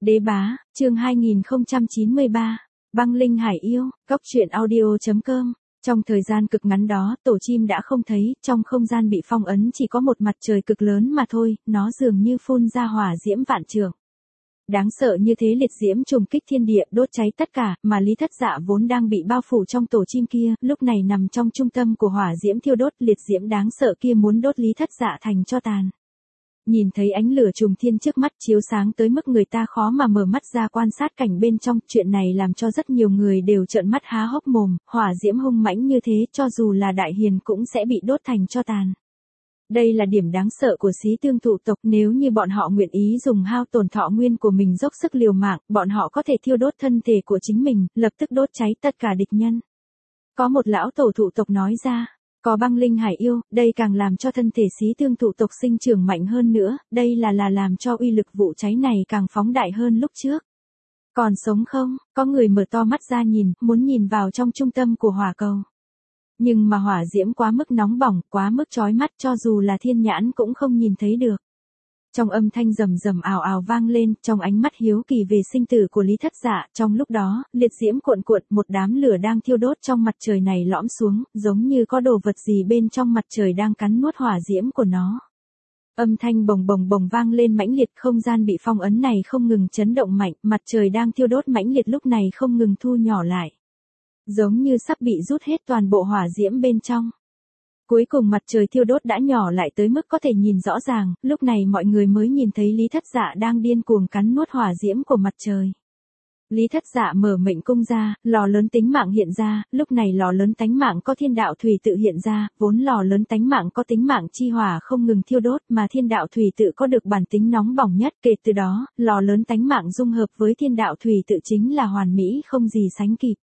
Đế bá, chương 2093, băng linh hải yêu, góc truyện audio.com. Trong thời gian cực ngắn đó, tổ chim đã không thấy, trong không gian bị phong ấn chỉ có một mặt trời cực lớn mà thôi, nó dường như phun ra hỏa diễm vạn trượng. Đáng sợ như thế, liệt diễm trùng kích thiên địa, đốt cháy tất cả, mà Lý Thất Dạ vốn đang bị bao phủ trong tổ chim kia, lúc này nằm trong trung tâm của hỏa diễm thiêu đốt, liệt diễm đáng sợ kia muốn đốt Lý Thất Dạ thành tro tàn. Nhìn thấy ánh lửa trùng thiên trước mắt chiếu sáng tới mức người ta khó mà mở mắt ra quan sát cảnh bên trong, chuyện này làm cho rất nhiều người đều trợn mắt há hốc mồm, hỏa diễm hung mãnh như thế, cho dù là đại hiền cũng sẽ bị đốt thành tro tàn. Đây là điểm đáng sợ của Xí Tương Thụ tộc, nếu như bọn họ nguyện ý dùng hao tổn thọ nguyên của mình dốc sức liều mạng, bọn họ có thể thiêu đốt thân thể của chính mình, lập tức đốt cháy tất cả địch nhân. Có một lão tổ thụ tộc nói ra, có băng linh hải yêu, đây càng làm cho thân thể Xí Tương Thụ tộc sinh trưởng mạnh hơn nữa, đây là làm cho uy lực vụ cháy này càng phóng đại hơn lúc trước. Còn sống không? Có người mở to mắt ra nhìn, muốn nhìn vào trong trung tâm của hỏa cầu. Nhưng mà hỏa diễm quá mức nóng bỏng, quá mức chói mắt, cho dù là thiên nhãn cũng không nhìn thấy được. Trong âm thanh rầm rầm ào ào vang lên, trong ánh mắt hiếu kỳ về sinh tử của Lý Thất Dạ, trong lúc đó, liệt diễm cuộn cuộn, một đám lửa đang thiêu đốt trong mặt trời này lõm xuống, giống như có đồ vật gì bên trong mặt trời đang cắn nuốt hỏa diễm của nó. Âm thanh bồng bồng bồng vang lên mãnh liệt, không gian bị phong ấn này không ngừng chấn động mạnh, mặt trời đang thiêu đốt mãnh liệt lúc này không ngừng thu nhỏ lại. Giống như sắp bị rút hết toàn bộ hỏa diễm bên trong. Cuối cùng mặt trời thiêu đốt đã nhỏ lại tới mức có thể nhìn rõ ràng, lúc này mọi người mới nhìn thấy Lý Thất Dạ đang điên cuồng cắn nuốt hỏa diễm của mặt trời. Lý Thất Dạ mở mệnh cung ra, lò lớn tánh mạng hiện ra, lúc này lò lớn tánh mạng có thiên đạo thủy tự hiện ra, vốn lò lớn tánh mạng có tính mạng chi hỏa không ngừng thiêu đốt mà thiên đạo thủy tự có được bản tính nóng bỏng nhất, kể từ đó, lò lớn tánh mạng dung hợp với thiên đạo thủy tự chính là hoàn mỹ không gì sánh kịp.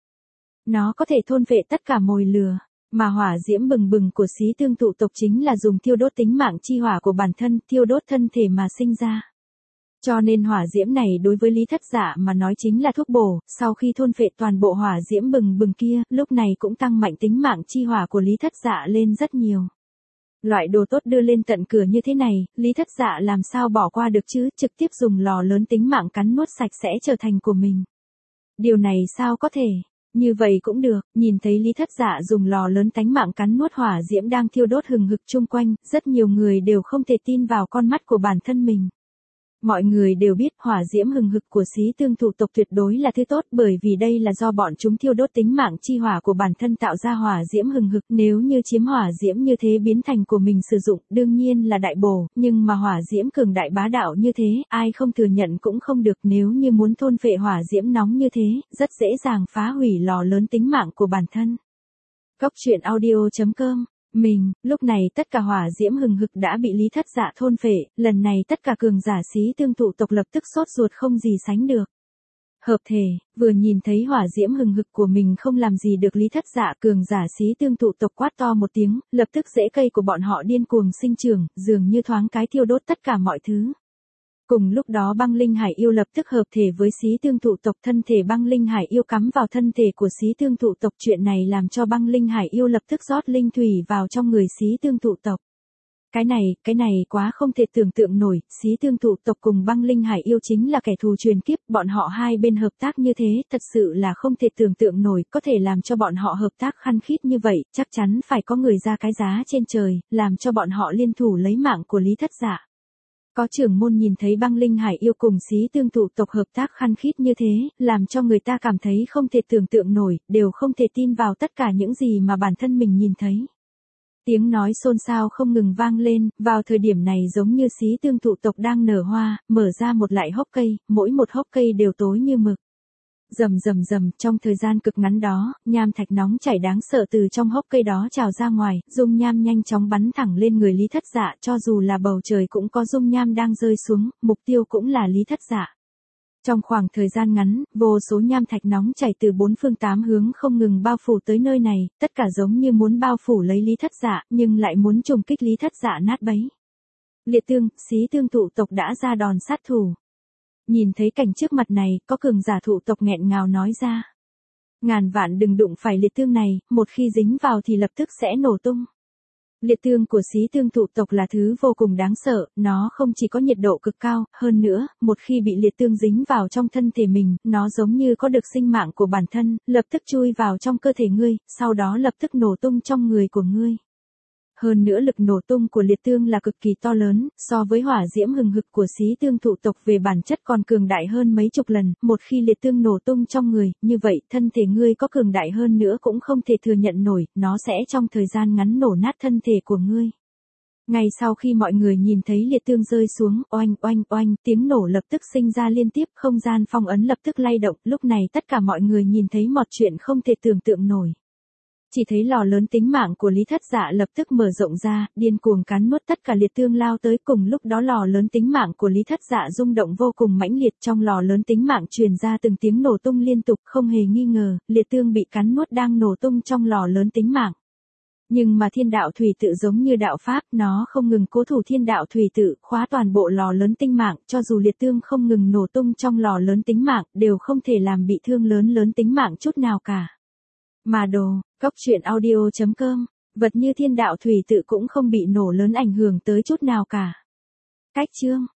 Nó có thể thôn phệ tất cả mồi lửa, mà hỏa diễm bừng bừng của Xí Tương Thụ tộc chính là dùng thiêu đốt tính mạng chi hỏa của bản thân, thiêu đốt thân thể mà sinh ra. Cho nên hỏa diễm này đối với Lý Thất Dạ mà nói chính là thuốc bổ, sau khi thôn phệ toàn bộ hỏa diễm bừng bừng kia, lúc này cũng tăng mạnh tính mạng chi hỏa của Lý Thất Dạ lên rất nhiều. Loại đồ tốt đưa lên tận cửa như thế này, Lý Thất Dạ làm sao bỏ qua được chứ, trực tiếp dùng lò lớn tính mạng cắn nuốt sạch sẽ trở thành của mình. Điều này sao có thể? Như vậy cũng được, nhìn thấy Lý Thất Dạ dùng lò lớn tánh mạng cắn nuốt hỏa diễm đang thiêu đốt hừng hực chung quanh, rất nhiều người đều không thể tin vào con mắt của bản thân mình. Mọi người đều biết hỏa diễm hừng hực của Xí Tương Thụ tộc tuyệt đối là thứ tốt, bởi vì đây là do bọn chúng thiêu đốt tính mạng chi hỏa của bản thân tạo ra hỏa diễm hừng hực, nếu như chiếm hỏa diễm như thế biến thành của mình sử dụng, đương nhiên là đại bổ, nhưng mà hỏa diễm cường đại bá đạo như thế, ai không thừa nhận cũng không được, nếu như muốn thôn phệ hỏa diễm nóng như thế, rất dễ dàng phá hủy lò lớn tính mạng của bản thân. Góc truyện audio.com. Lúc này tất cả hỏa diễm hừng hực đã bị Lý Thất Dạ thôn phệ, lần này tất cả cường giả Xí Tương Thụ tộc lập tức sốt ruột không gì sánh được. Hợp thể, vừa nhìn thấy hỏa diễm hừng hực của mình không làm gì được Lý Thất Dạ, cường giả Xí Tương Thụ tộc quát to một tiếng, lập tức rễ cây của bọn họ điên cuồng sinh trưởng, dường như thoáng cái thiêu đốt tất cả mọi thứ. Cùng lúc đó băng linh hải yêu lập tức hợp thể với Xí Tương Thụ tộc, thân thể băng linh hải yêu cắm vào thân thể của Xí Tương Thụ tộc, chuyện này làm cho băng linh hải yêu lập tức rót linh thủy vào trong người Xí Tương Thụ tộc. Cái này quá không thể tưởng tượng nổi, Xí Tương Thụ tộc cùng băng linh hải yêu chính là kẻ thù truyền kiếp, bọn họ hai bên hợp tác như thế, thật sự là không thể tưởng tượng nổi, có thể làm cho bọn họ hợp tác khăng khít như vậy, chắc chắn phải có người ra cái giá trên trời, làm cho bọn họ liên thủ lấy mạng của Lý Thất Dạ. Có trưởng môn nhìn thấy băng linh hải yêu cùng Xí Tương Thụ tộc hợp tác khăng khít như thế, làm cho người ta cảm thấy không thể tưởng tượng nổi, đều không thể tin vào tất cả những gì mà bản thân mình nhìn thấy. Tiếng nói xôn xao không ngừng vang lên, vào thời điểm này giống như Xí Tương Thụ tộc đang nở hoa, mở ra một lại hốc cây, mỗi một hốc cây đều tối như mực. Rầm rầm rầm, trong thời gian cực ngắn đó, nham thạch nóng chảy đáng sợ từ trong hốc cây đó trào ra ngoài, dung nham nhanh chóng bắn thẳng lên người Lý Thất Dạ, cho dù là bầu trời cũng có dung nham đang rơi xuống, mục tiêu cũng là Lý Thất Dạ. Trong khoảng thời gian ngắn, vô số nham thạch nóng chảy từ bốn phương tám hướng không ngừng bao phủ tới nơi này, tất cả giống như muốn bao phủ lấy Lý Thất Dạ, nhưng lại muốn trùng kích Lý Thất Dạ nát bấy. Liệt Tương, Xí Tương Thụ tộc đã ra đòn sát thủ. Nhìn thấy cảnh trước mặt này, có cường giả thụ tộc nghẹn ngào nói ra. Ngàn vạn đừng đụng phải Liệt Tương này, một khi dính vào thì lập tức sẽ nổ tung. Liệt tương của xí tương thụ tộc là thứ vô cùng đáng sợ, nó không chỉ có nhiệt độ cực cao, hơn nữa, một khi bị liệt tương dính vào trong thân thể mình, nó giống như có được sinh mạng của bản thân, lập tức chui vào trong cơ thể ngươi, sau đó lập tức nổ tung trong người của ngươi. Hơn nữa lực nổ tung của liệt tương là cực kỳ to lớn, so với hỏa diễm hừng hực của xí tương thụ tộc về bản chất còn cường đại hơn mấy chục lần, một khi liệt tương nổ tung trong người, như vậy thân thể ngươi có cường đại hơn nữa cũng không thể thừa nhận nổi, nó sẽ trong thời gian ngắn nổ nát thân thể của ngươi. Ngay sau khi mọi người nhìn thấy liệt tương rơi xuống, oanh oanh oanh, tiếng nổ lập tức sinh ra liên tiếp, không gian phong ấn lập tức lay động, lúc này tất cả mọi người nhìn thấy một chuyện không thể tưởng tượng nổi. Chỉ thấy lò lớn tính mạng của Lý Thất Dạ lập tức mở rộng ra, điên cuồng cắn nuốt tất cả liệt tương lao tới, cùng lúc đó lò lớn tính mạng của Lý Thất Dạ rung động vô cùng mãnh liệt, trong lò lớn tính mạng truyền ra từng tiếng nổ tung liên tục, không hề nghi ngờ, liệt tương bị cắn nuốt đang nổ tung trong lò lớn tính mạng. Nhưng mà thiên đạo thủy tự giống như đạo pháp, nó không ngừng cố thủ thiên đạo thủy tự, khóa toàn bộ lò lớn tính mạng, cho dù liệt tương không ngừng nổ tung trong lò lớn tính mạng, đều không thể làm bị thương lớn tính mạng chút nào cả. Mà đồ, cóc truyện audio.com, vật như thiên đạo thủy tự cũng không bị nổ lớn ảnh hưởng tới chút nào cả. Cách chương